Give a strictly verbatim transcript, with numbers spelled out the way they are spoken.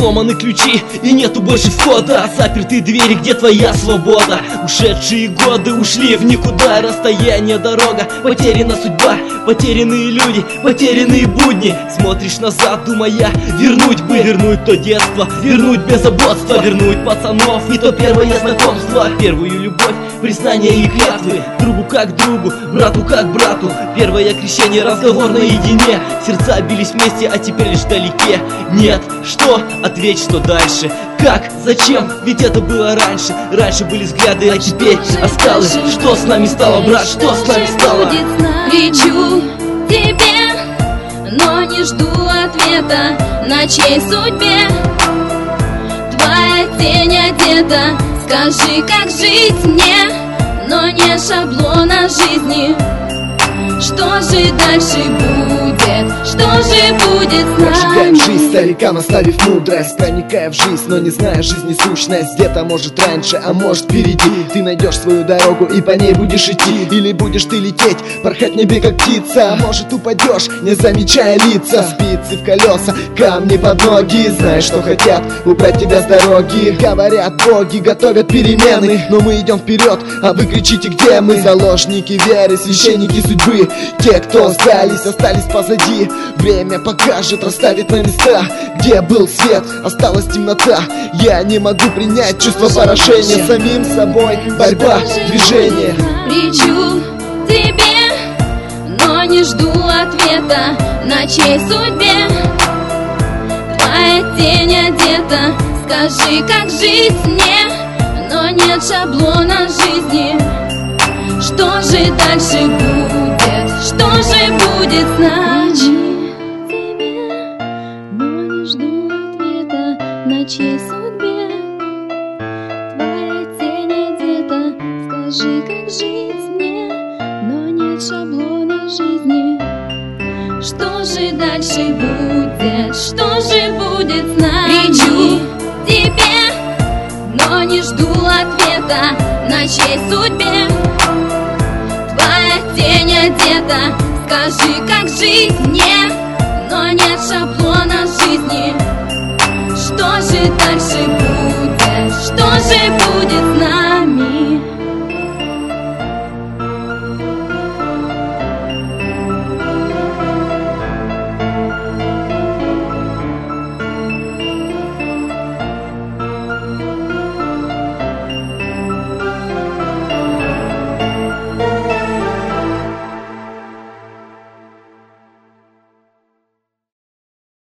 сломаны ключи и нету больше входа. Запертые двери, где твоя свобода? Ушедшие годы ушли в никуда. Расстояние, дорога, потеряна судьба, потерянные люди, потерянные будни. Смотришь назад, думая, вернуть бы, вернуть то детство, вернуть беззаботство, вернуть пацанов и то первое знакомство, первую любовь, признание и клятвы, другу как другу, брату как брату. Первое крещение, разговор наедине. Сердца бились вместе, а теперь лишь вдалеке. Нет, что? Ответь, что дальше? Как? Зачем? Ведь это было раньше. Раньше были взгляды, а теперь осталось. Что с нами стало, брат? Что с нами стало? Кричу тебе, но не жду ответа. На чьей судьбе твоя тень одета? Скажи, как жить мне, но не шаблона жизни. Что же дальше будет? Что же будет с нами? Прожигаем жизнь старикам, оставив мудрость, проникая в жизнь, но не зная жизни сущность. Где-то может раньше, а может впереди. Ты найдешь свою дорогу и по ней будешь идти. Или будешь ты лететь, порхать в небе как птица. А может упадешь, не замечая лица. Спицы в колеса, камни под ноги. Знаешь, что хотят убрать тебя с дороги. Говорят, боги готовят перемены, но мы идем вперед, а вы кричите, где мы? Заложники веры, священники судьбы. Те, кто сдались, остались позади. Время покажет, расставит на места. Где был свет, осталась темнота. Я не могу принять чувство поражения. Самим собой борьба, движение. Кричу тебе, но не жду ответа. На чьей судьбе твоя тень одета? Скажи, как жить мне, но нет шаблона жизни. Что же дальше будет? Что же будет с нами? Тебе, но не жду ответа. На чьей судьбе твоя тень одета? Скажи, как жить мне, но нет шаблона жизни. Что же дальше будет? Что же будет с нами? Кричу тебе, но не жду ответа. На чьей судьбе твоя тень одета? Скажи, как жить мне, но нет шаблона жизни. Что же дальше будет? Что же будет?